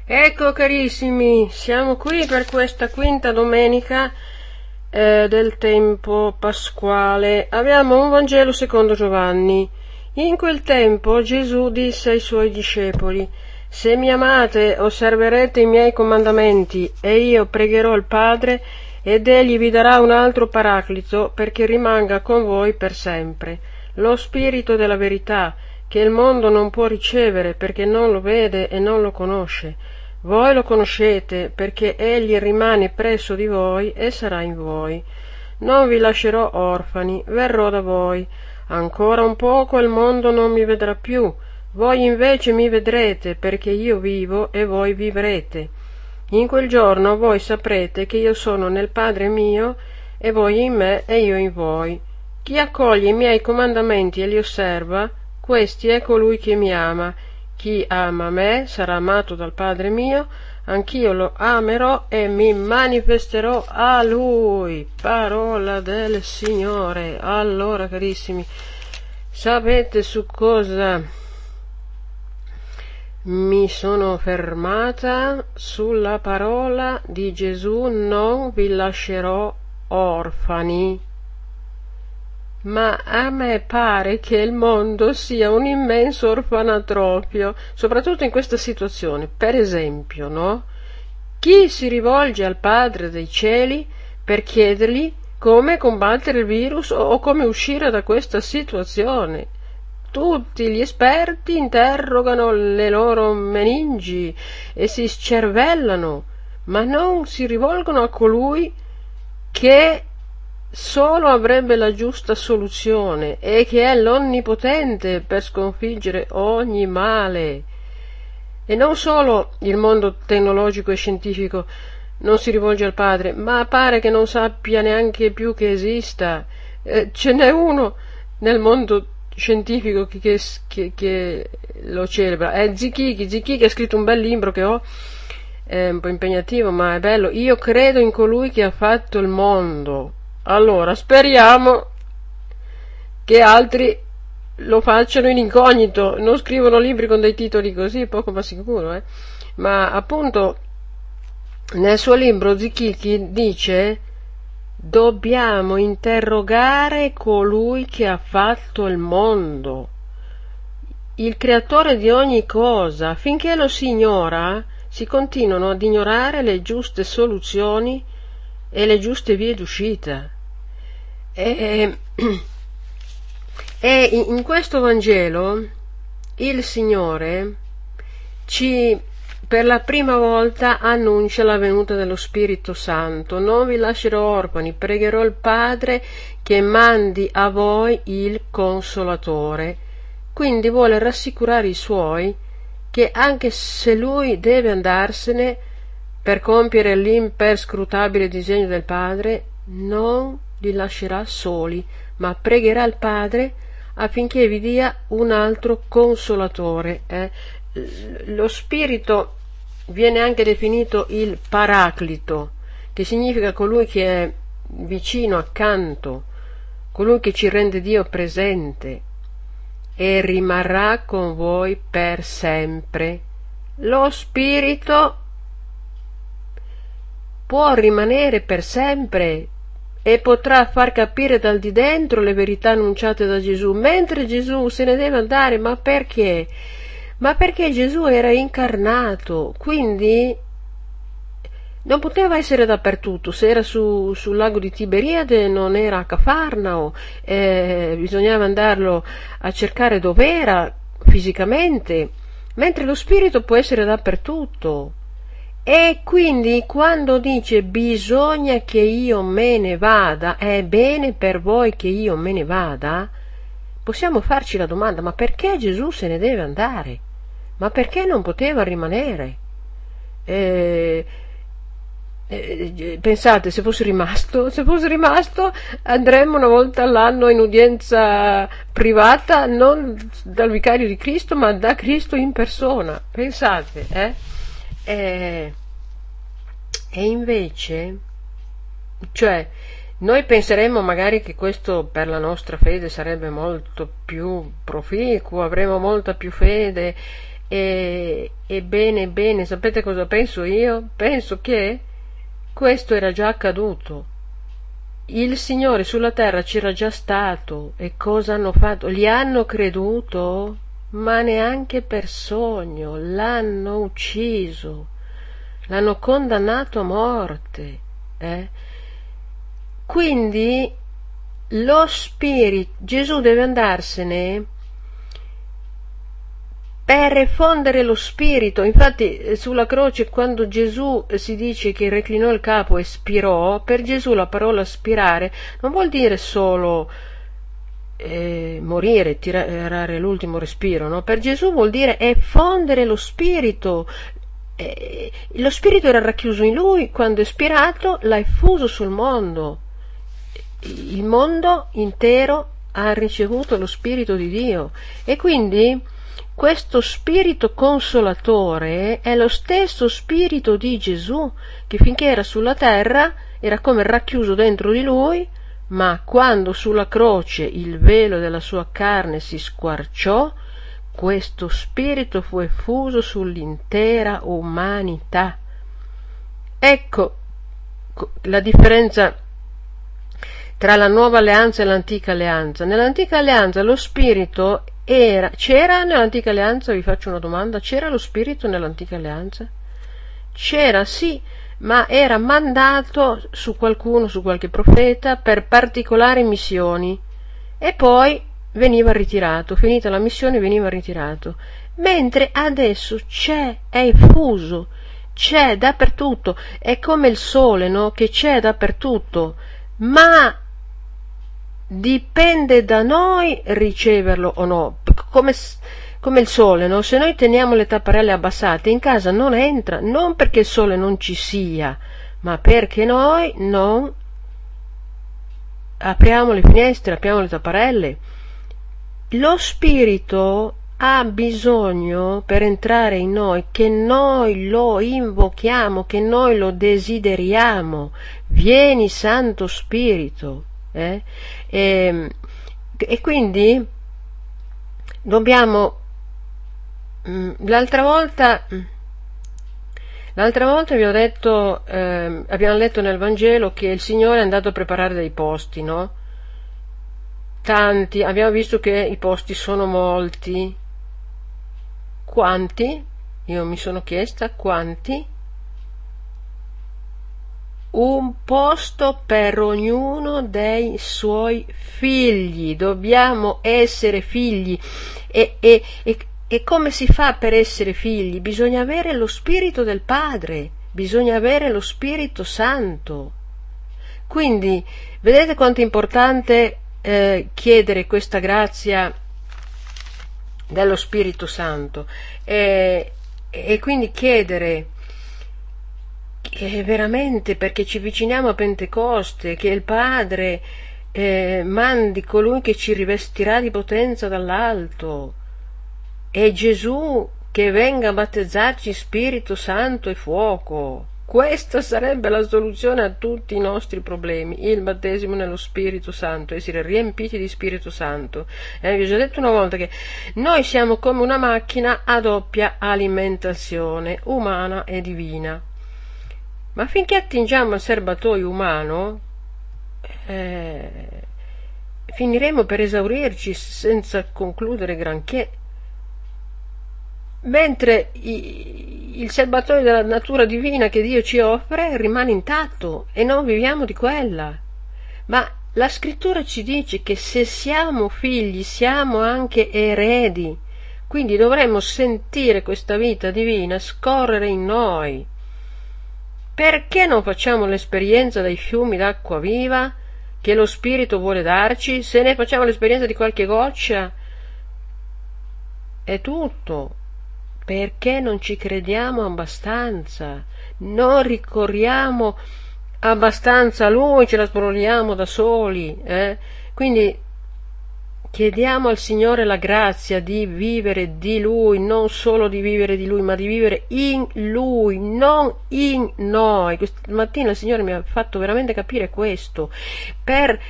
Ecco carissimi, siamo qui per questa quinta domenica del tempo pasquale. Abbiamo un Vangelo secondo Giovanni. In quel tempo Gesù disse ai suoi discepoli: Se mi amate, osserverete i miei comandamenti, e io pregherò il Padre, ed egli vi darà un altro paraclito, perché rimanga con voi per sempre, lo Spirito della verità, che il mondo non può ricevere, perché non lo vede e non lo conosce. Voi lo conoscete, perché egli rimane presso di voi e sarà in voi. Non vi lascerò orfani, verrò da voi. Ancora un poco il mondo non mi vedrà più, voi invece mi vedrete, perché io vivo e voi vivrete. In quel giorno voi saprete che io sono nel Padre mio, e voi in me e io in voi. Chi accoglie i miei comandamenti e li osserva, questi è colui che mi ama. Chi ama me sarà amato dal Padre mio, anch'io lo amerò e mi manifesterò a lui. Parola del Signore. Allora, carissimi, sapete su cosa mi sono fermata? Sulla parola di Gesù: non vi lascerò orfani. Ma a me pare che il mondo sia un immenso orfanatrofio, soprattutto in questa situazione. Per esempio, no? Chi si rivolge al Padre dei Cieli per chiedergli come combattere il virus o come uscire da questa situazione? Tutti gli esperti interrogano le loro meningi e si scervellano, ma non si rivolgono a colui che solo avrebbe la giusta soluzione e che è l'Onnipotente per sconfiggere ogni male. E non solo il mondo tecnologico e scientifico non si rivolge al Padre, ma pare che non sappia neanche più che esista. Ce n'è uno nel mondo scientifico che lo celebra, è Zichichi ha scritto un bel libro che ho, è un po' impegnativo ma è bello. Io credo in colui che ha fatto il mondo. Allora, speriamo che altri lo facciano in incognito, non scrivono libri con dei titoli così, poco ma sicuro, Ma appunto nel suo libro Zichichi dice: dobbiamo interrogare colui che ha fatto il mondo, il creatore di ogni cosa. Finché lo si ignora, si continuano ad ignorare le giuste soluzioni e le giuste vie d'uscita. E in questo Vangelo il Signore ci per la prima volta annuncia la venuta dello Spirito Santo. Non vi lascerò orfani, pregherò il Padre che mandi a voi il Consolatore. Quindi vuole rassicurare i suoi che anche se lui deve andarsene per compiere l'imperscrutabile disegno del Padre, non li lascerà soli, ma pregherà il Padre affinché vi dia un altro Consolatore. Lo Spirito viene anche definito il Paraclito, che significa colui che è vicino, accanto, colui che ci rende Dio presente, e rimarrà con voi per sempre. Lo Spirito può rimanere per sempre e potrà far capire dal di dentro le verità annunciate da Gesù, mentre Gesù se ne deve andare. Ma perché? Ma perché Gesù era incarnato, quindi non poteva essere dappertutto. Se era sul lago di Tiberiade non era a Cafarnao, bisognava andarlo a cercare dov'era fisicamente, mentre lo Spirito può essere dappertutto. E quindi quando dice bisogna che io me ne vada, è bene per voi che io me ne vada, possiamo farci la domanda: ma perché Gesù se ne deve andare? Ma perché non poteva rimanere? Pensate, se fosse rimasto andremmo una volta all'anno in udienza privata, non dal vicario di Cristo ma da Cristo in persona. Pensate, E invece, cioè, noi penseremmo magari che questo per la nostra fede sarebbe molto più proficuo, avremo molta più fede, bene, sapete cosa penso io? Penso che questo era già accaduto. Il Signore sulla terra c'era già stato, e cosa hanno fatto? Gli hanno creduto, ma neanche per sogno, l'hanno ucciso, l'hanno condannato a morte. Quindi lo spirito, Gesù deve andarsene per effondere lo spirito. Infatti sulla croce, quando Gesù si dice che reclinò il capo e spirò, per Gesù la parola spirare non vuol dire solo morire, tirare l'ultimo respiro, no? Per Gesù vuol dire effondere lo spirito. Lo spirito era racchiuso in lui, quando è spirato l'ha effuso sul mondo. Il mondo intero ha ricevuto lo spirito di Dio, e quindi questo spirito consolatore è lo stesso spirito di Gesù, che finché era sulla terra era come racchiuso dentro di lui, ma quando sulla croce il velo della sua carne si squarciò, questo spirito fu effuso sull'intera umanità. Ecco la differenza tra la nuova alleanza e l'antica alleanza. Nell'antica alleanza lo spirito c'era nell'antica alleanza, vi faccio una domanda, c'era lo spirito nell'antica alleanza? C'era, sì, ma era mandato su qualcuno, su qualche profeta, per particolari missioni, e poi veniva ritirato, finita la missione veniva ritirato, mentre adesso è effuso, c'è dappertutto, è come il sole, no? Che c'è dappertutto, ma dipende da noi riceverlo o no, come il sole, no? Se noi teniamo le tapparelle abbassate in casa non entra, non perché il sole non ci sia, ma perché noi non apriamo le finestre, apriamo le tapparelle. Lo spirito ha bisogno, per entrare in noi, che noi lo invochiamo, che noi lo desideriamo. Vieni, Santo Spirito. E quindi dobbiamo l'altra volta vi ho detto, abbiamo letto nel Vangelo che il Signore è andato a preparare dei posti, no? Tanti, abbiamo visto che i posti sono molti. Quanti? Io mi sono chiesta quanti? Un posto per ognuno dei suoi figli. Dobbiamo essere figli. E come si fa per essere figli? Bisogna avere lo Spirito del Padre, bisogna avere lo Spirito Santo. Quindi, vedete quanto è importante chiedere questa grazia dello Spirito Santo, e quindi chiedere veramente, perché ci avviciniamo a Pentecoste, che il Padre mandi colui che ci rivestirà di potenza dall'alto, e Gesù che venga a battezzarci Spirito Santo e fuoco. Questa sarebbe la soluzione a tutti i nostri problemi, il battesimo nello Spirito Santo, essere riempiti di Spirito Santo. Vi ho già detto una volta che noi siamo come una macchina a doppia alimentazione, umana e divina. Ma finché attingiamo al serbatoio umano, finiremo per esaurirci senza concludere granché. Mentre il serbatoio della natura divina che Dio ci offre rimane intatto e non viviamo di quella. Ma la scrittura ci dice che se siamo figli siamo anche eredi, quindi dovremmo sentire questa vita divina scorrere in noi. Perché non facciamo l'esperienza dei fiumi d'acqua viva che lo Spirito vuole darci? Se ne facciamo l'esperienza di qualche goccia è tutto. Perché non ci crediamo abbastanza, non ricorriamo abbastanza a Lui, ce la sbroliamo da soli. Quindi chiediamo al Signore la grazia di vivere di Lui, non solo di vivere di Lui, ma di vivere in Lui, non in noi. Questa mattina il Signore mi ha fatto veramente capire questo. Per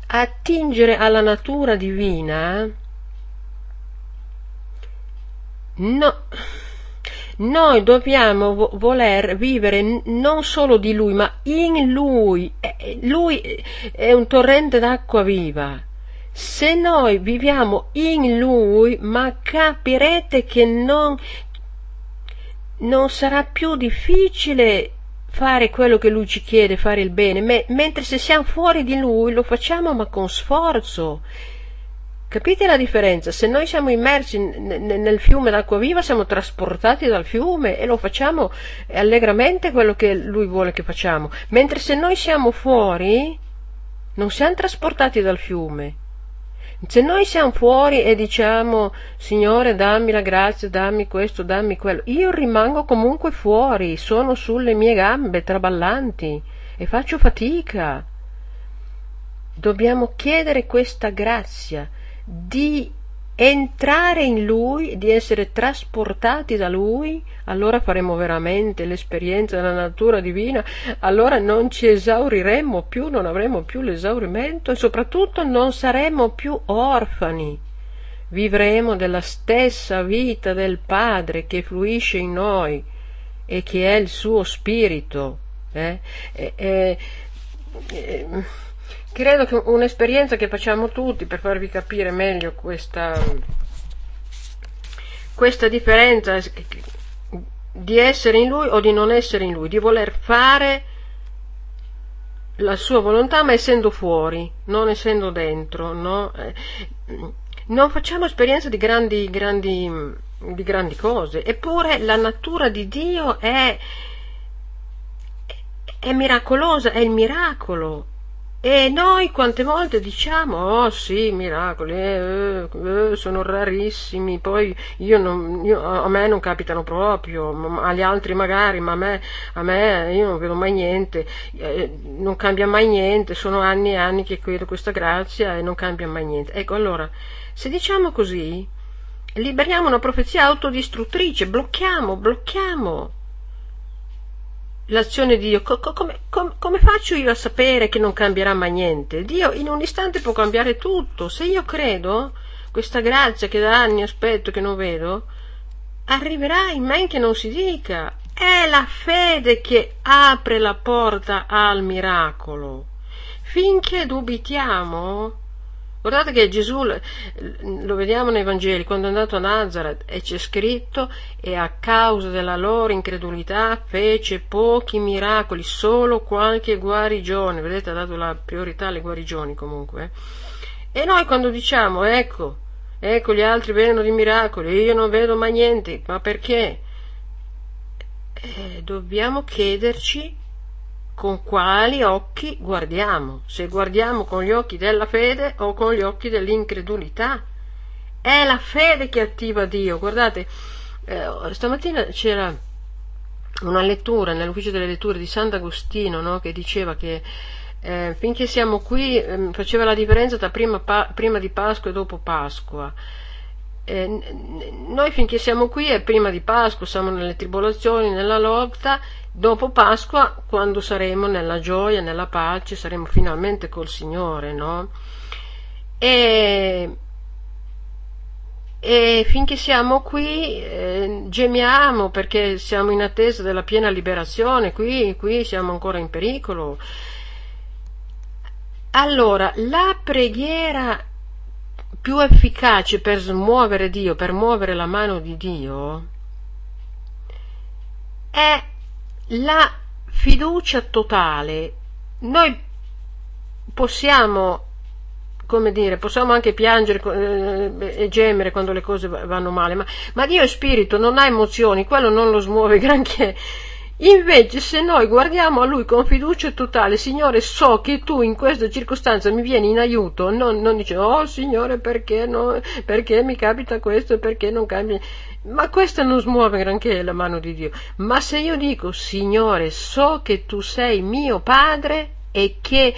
attingere alla natura divina No, noi dobbiamo voler vivere non solo di Lui, ma in Lui. Lui è un torrente d'acqua viva. Se noi viviamo in Lui, ma capirete che non sarà più difficile fare quello che Lui ci chiede, fare il bene, mentre se siamo fuori di Lui lo facciamo ma con sforzo. Capite la differenza? Se noi siamo immersi nel fiume d'acqua viva, siamo trasportati dal fiume e lo facciamo allegramente quello che Lui vuole che facciamo, mentre se noi siamo fuori, non siamo trasportati dal fiume. Se noi siamo fuori e diciamo Signore dammi la grazia, dammi questo, dammi quello, io rimango comunque fuori, sono sulle mie gambe traballanti e faccio fatica. Dobbiamo chiedere questa grazia di entrare in Lui, di essere trasportati da Lui, allora faremo veramente l'esperienza della natura divina, allora non ci esauriremo più, non avremo più l'esaurimento e soprattutto non saremo più orfani, vivremo della stessa vita del Padre che fluisce in noi e che è il suo spirito. Credo che un'esperienza che facciamo tutti per farvi capire meglio questa differenza di essere in Lui o di non essere in Lui, di voler fare la sua volontà ma essendo fuori, non essendo dentro, no? Non facciamo esperienza di grandi cose, eppure la natura di Dio è miracolosa, è il miracolo. E noi quante volte diciamo, oh sì, miracoli, sono rarissimi, poi a me non capitano proprio, agli altri magari, ma a me io non vedo mai niente, non cambia mai niente, sono anni e anni che chiedo questa grazia e non cambia mai niente. Ecco, allora, se diciamo così, liberiamo una profezia autodistruttrice, blocchiamo l'azione di Dio. Come faccio io a sapere che non cambierà mai niente? Dio in un istante può cambiare tutto. Se io credo, questa grazia che da anni aspetto che non vedo, arriverà in men che non si dica. È la fede che apre la porta al miracolo. Finché dubitiamo, guardate che Gesù, lo vediamo nei Vangeli, quando è andato a Nazareth e c'è scritto, e a causa della loro incredulità fece pochi miracoli, solo qualche guarigione, vedete, ha dato la priorità alle guarigioni comunque. E noi quando diciamo, ecco gli altri vedono di miracoli, io non vedo mai niente, ma perché? Dobbiamo chiederci con quali occhi guardiamo, se guardiamo con gli occhi della fede o con gli occhi dell'incredulità. È la fede che attiva Dio. Guardate, stamattina c'era una lettura nell'ufficio delle letture di Sant'Agostino, no, che diceva che finché siamo qui faceva la differenza tra prima di Pasqua e dopo Pasqua. Noi finché siamo qui è prima di Pasqua, siamo nelle tribolazioni, nella lotta. Dopo Pasqua, quando saremo nella gioia, nella pace, saremo finalmente col Signore, no? E finché siamo qui gemiamo perché siamo in attesa della piena liberazione, qui siamo ancora in pericolo. Allora, la preghiera più efficace per smuovere Dio, per muovere la mano di Dio, è la fiducia totale. Noi possiamo, come dire, possiamo anche piangere e gemere quando le cose vanno male, ma Dio è spirito, non ha emozioni, quello non lo smuove granché. Invece se noi guardiamo a Lui con fiducia totale, Signore, so che Tu in questa circostanza mi vieni in aiuto, non dice, oh Signore, perché mi capita questo e perché non cambia, ma questa non smuove granché la mano di Dio. Ma se io dico, Signore, so che Tu sei mio Padre e che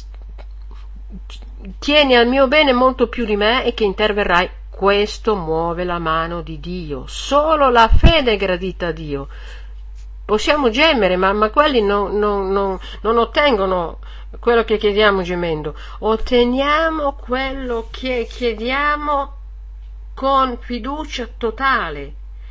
tieni al mio bene molto più di me e che interverrai, questo muove la mano di Dio. Solo la fede è gradita a Dio. Possiamo gemere, ma quelli non ottengono quello che chiediamo gemendo. Otteniamo quello che chiediamo con fiducia totale.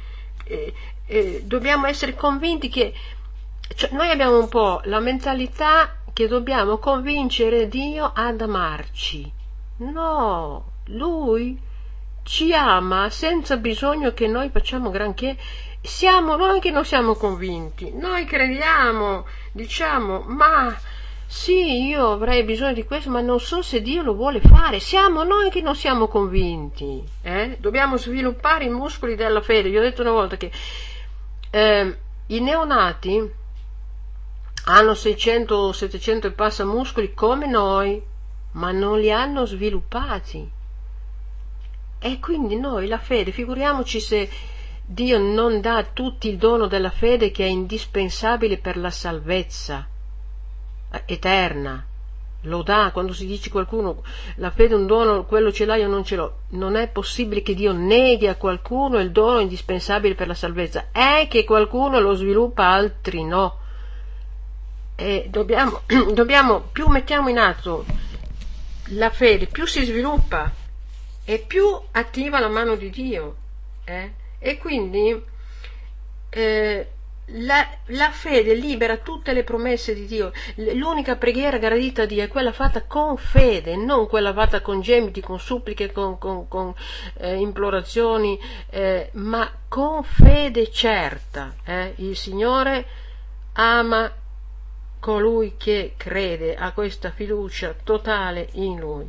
dobbiamo essere convinti che, cioè, noi abbiamo un po' la mentalità che dobbiamo convincere Dio ad amarci. No, Lui ci ama senza bisogno che noi facciamo granché. Siamo noi che non siamo convinti, noi crediamo, diciamo, ma sì, io avrei bisogno di questo, ma non so se Dio lo vuole fare. Siamo noi che non siamo convinti. Dobbiamo sviluppare i muscoli della fede. Io ho detto una volta che i neonati hanno 600 700 e passa muscoli come noi, ma non li hanno sviluppati. E quindi noi la fede, figuriamoci se Dio non dà a tutti il dono della fede, che è indispensabile per la salvezza eterna. Lo dà. Quando si dice qualcuno la fede è un dono, quello ce l'hai o non ce l'ho, non è possibile che Dio neghi a qualcuno il dono indispensabile per la salvezza. È che qualcuno lo sviluppa, altri no. E dobbiamo, più mettiamo in atto la fede, più si sviluppa e più attiva la mano di Dio. E quindi la fede libera tutte le promesse di Dio. L'unica preghiera gradita a Dio è quella fatta con fede, non quella fatta con gemiti, con suppliche, con implorazioni, ma con fede certa. Il Signore ama colui che crede, ha questa fiducia totale in Lui.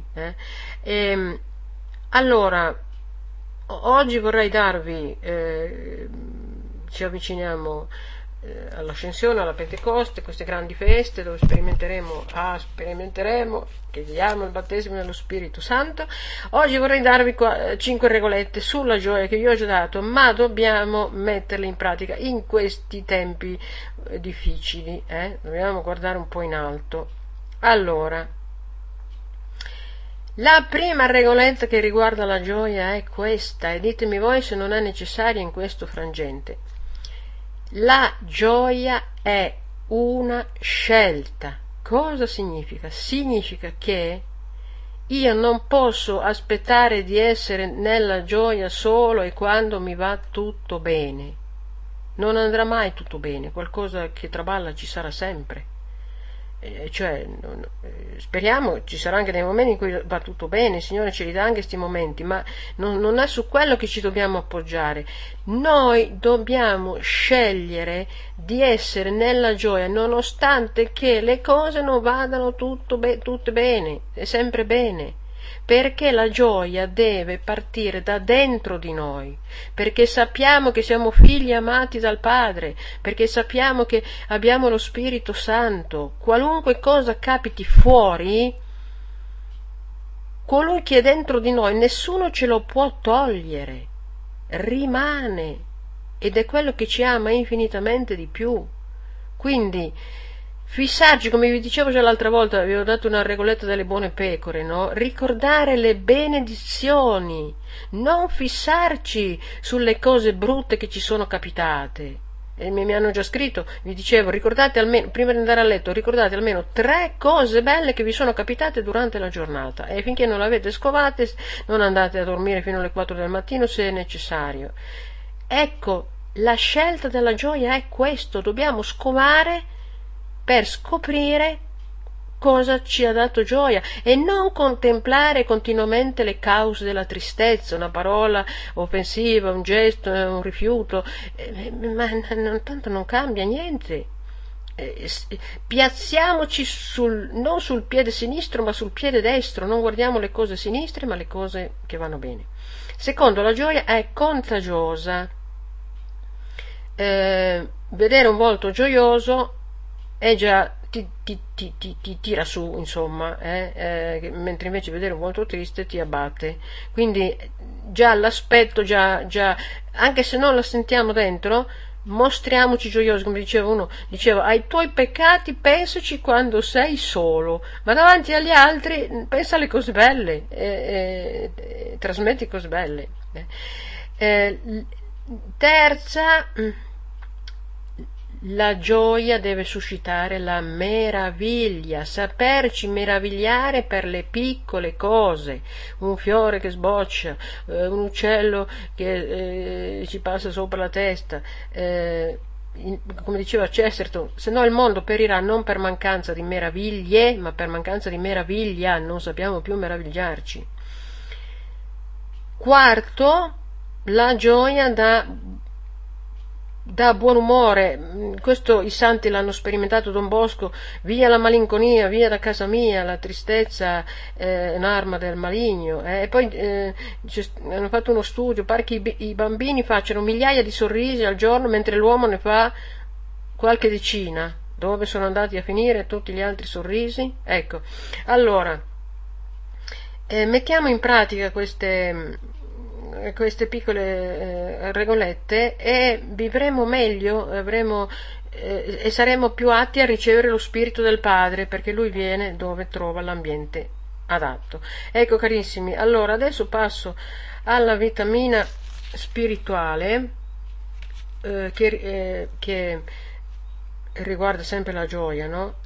Allora, oggi vorrei darvi, ci avviciniamo all'ascensione, alla Pentecoste, queste grandi feste dove sperimenteremo, chiediamo il battesimo nello Spirito Santo. Oggi vorrei darvi 5 regolette sulla gioia che vi ho già dato, ma dobbiamo metterle in pratica in questi tempi difficili, dobbiamo guardare un po' in alto. Allora, la prima regoletta che riguarda la gioia è questa, e ditemi voi se non è necessaria in questo frangente. La gioia è una scelta. Cosa significa? Significa che io non posso aspettare di essere nella gioia solo e quando mi va tutto bene. Non andrà mai tutto bene, qualcosa che traballa ci sarà sempre. Speriamo ci saranno anche dei momenti in cui va tutto bene, il Signore ce li dà anche questi momenti, ma non è su quello che ci dobbiamo appoggiare. Noi dobbiamo scegliere di essere nella gioia, nonostante che le cose non vadano tutte bene, è sempre bene. Perché la gioia deve partire da dentro di noi, perché sappiamo che siamo figli amati dal Padre, perché sappiamo che abbiamo lo Spirito Santo. Qualunque cosa capiti fuori, colui che è dentro di noi, nessuno ce lo può togliere, rimane, ed è quello che ci ama infinitamente di più. Quindi fissarci, come vi dicevo già l'altra volta, vi ho dato una regoletta delle buone pecore, no? Ricordare le benedizioni, non fissarci sulle cose brutte che ci sono capitate. E mi hanno già scritto, vi dicevo, ricordate almeno, prima di andare a letto, ricordate almeno 3 cose belle che vi sono capitate durante la giornata, e finché non le avete scovate non andate a dormire fino alle 4 del mattino se è necessario. Ecco, la scelta della gioia è questo, dobbiamo scovare per scoprire cosa ci ha dato gioia e non contemplare continuamente le cause della tristezza, una parola offensiva, un gesto, un rifiuto, ma tanto non cambia niente. Piazziamoci non sul piede sinistro ma sul piede destro, non guardiamo le cose sinistre ma le cose che vanno bene. Secondo, la gioia è contagiosa. Vedere un volto gioioso è già ti tira su, insomma, mentre invece vedere un volto triste ti abbatte. Quindi già l'aspetto, già anche se non la sentiamo dentro, mostriamoci gioiosi. Come diceva uno, ai tuoi peccati pensaci quando sei solo, ma davanti agli altri pensa alle cose belle, trasmetti cose belle. Terza, La gioia deve suscitare la meraviglia, saperci meravigliare per le piccole cose, un fiore che sboccia, un uccello che ci passa sopra la testa, come diceva Chesterton, se no il mondo perirà non per mancanza di meraviglie, ma per mancanza di meraviglia, non sappiamo più meravigliarci. Quarto, la gioia dà buon umore. Questo i santi l'hanno sperimentato. Don Bosco: via la malinconia, via da casa mia, la tristezza è un'arma del maligno. E poi hanno fatto uno studio, pare che i bambini facciano migliaia di sorrisi al giorno mentre l'uomo ne fa qualche decina. Dove sono andati a finire tutti gli altri sorrisi? Ecco, allora mettiamo in pratica queste piccole regolette e vivremo meglio, e saremo più atti a ricevere lo Spirito del Padre, perché Lui viene dove trova l'ambiente adatto. Ecco carissimi, allora adesso passo alla vitamina spirituale che riguarda sempre la gioia, no?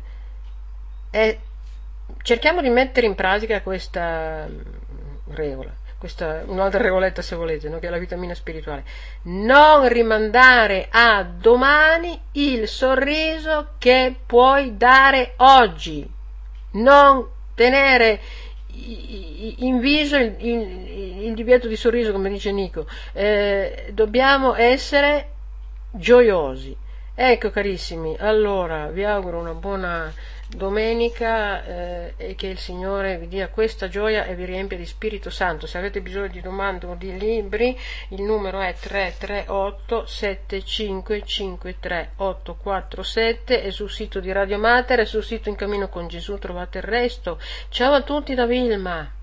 Cerchiamo di mettere in pratica questa regola. Questa un'altra regoletta se volete, no? Che è la vitamina spirituale. Non rimandare a domani il sorriso che puoi dare oggi. Non tenere in viso il divieto di sorriso, come dice Nico. Dobbiamo essere gioiosi. Ecco carissimi, allora vi auguro una buona domenica e che il Signore vi dia questa gioia e vi riempia di Spirito Santo. Se avete bisogno di domande o di libri, il numero è 338 7553 847, è sul sito di Radio Mater e sul sito In Cammino con Gesù trovate il resto. Ciao a tutti da Vilma.